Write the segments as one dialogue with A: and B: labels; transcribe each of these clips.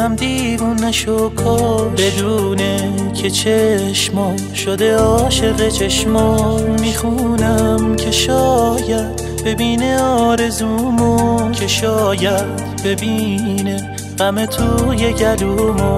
A: ازم دیوونه شو کش، بدونه که چشما شده عاشق چشما. میخونم که شاید ببینه آرزومو، که شاید ببینه غم توی گلومو،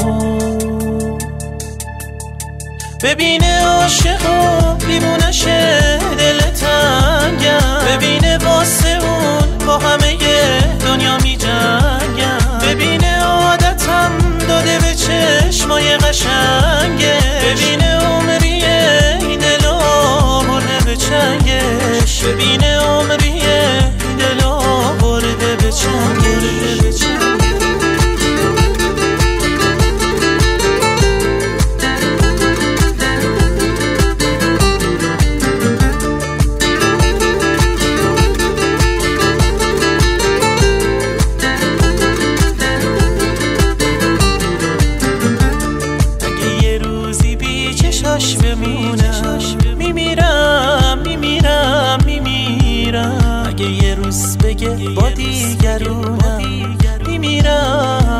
A: ببینه عاشقو دیوونه شه دل تنگم، ببینه واسه اون با همه دنیا می جنگم، ببینه عادتم داده به چشمای قشنگه، ببینه عمریه این دل آورده به چنگش، ببینه عمریه این دل آورده به چنگش. میمیرم اگه یه روز بگه با دیگرونم، میمیرم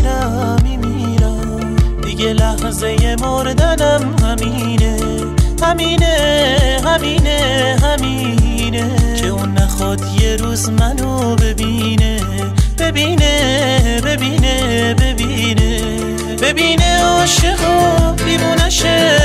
A: دیگه لحظه مردنم همینه که اون نخواد یه روز منو ببینه ببینه عاشقو دیوونه شه